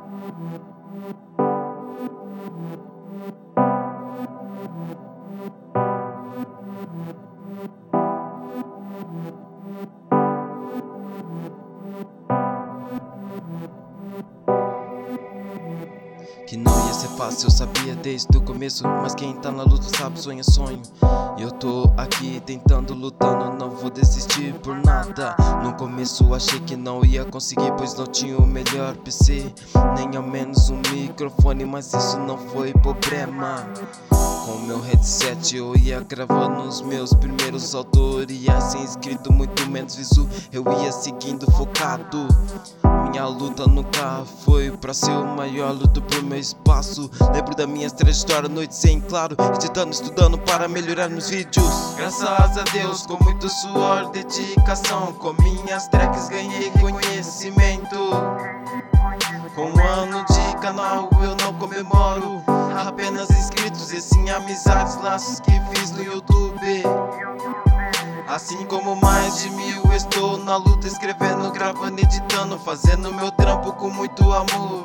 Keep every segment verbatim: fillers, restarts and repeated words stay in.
Que não ia ser fácil, eu sabia desde o começo. Mas quem tá na luta sabe, sonha sonho. E eu tô aqui tentando, lutando, não vou desistir por nada. No começo achei que não ia conseguir, pois não tinha o melhor P C, nem ao menos um microfone, mas isso não foi problema. Com meu headset eu ia gravando os meus primeiros autorias, sem inscrito, muito menos visu, eu ia seguindo focado. Minha luta nunca foi pra ser o maior, luto por meu espaço. Lembro da minha trajetória, noites em claro, editando, estudando para melhorar nos vídeos. Graças a Deus, com muito suor, dedicação, com minhas tracks ganhei conhecimento. Com um ano de canal eu não comemoro apenas inscritos, e sim amizades, laços que fiz no YouTube. Assim como mais de mil, estou na luta, escrevendo, gravando, editando, fazendo meu trampo com muito amor.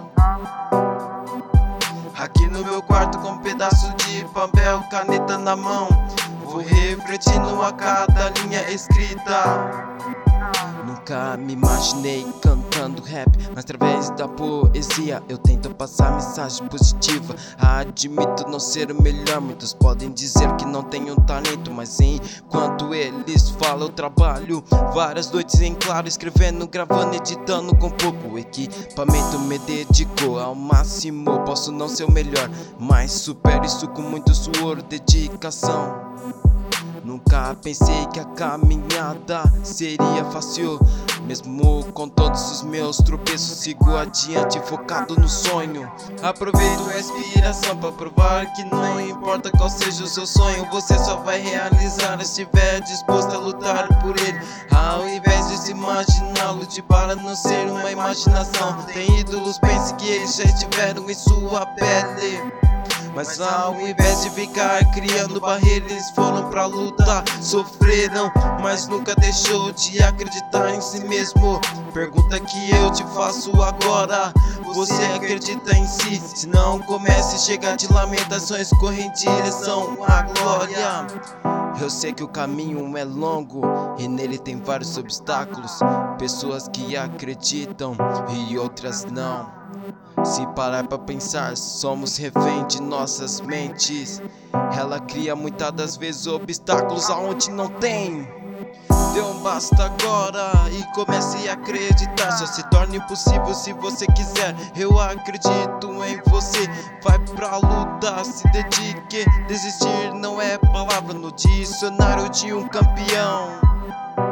Aqui no meu quarto com um pedaço de papel, caneta na mão, vou refletindo a cada linha escrita. Nunca me imaginei cantando rap, mas através da poesia eu tento passar mensagem positiva. Admito não ser o melhor, muitos podem dizer que não tenho talento, mas enquanto eles falam eu trabalho várias noites em claro, escrevendo, gravando, editando com pouco equipamento. Me dedico ao máximo, posso não ser o melhor, mas supero isso com muito suor, dedicação. Nunca pensei que a caminhada seria fácil, mesmo com todos os meus tropeços, sigo adiante focado no sonho. Aproveito a inspiração pra provar que não importa qual seja o seu sonho, você só vai realizar se estiver disposto a lutar por ele. Ao invés de se imaginar, lute para não ser uma imaginação. Tem ídolos, pense que eles já estiveram em sua pele, mas ao invés de ficar criando barreiras, eles foram pra luta, sofreram, mas nunca deixou de acreditar em si mesmo. Pergunta que eu te faço agora, você acredita em si? Se não, comece a chegar de lamentações, corre em direção à glória. Eu sei que o caminho é longo e nele tem vários obstáculos, pessoas que acreditam e outras não. Se parar pra pensar, somos refém de nossas mentes. Ela cria muitas das vezes obstáculos aonde não tem. Dê um basta agora e comece a acreditar. Só se torna impossível se você quiser. Eu acredito em você, vai pra luta, se dedique. Desistir não é palavra no dicionário de um campeão.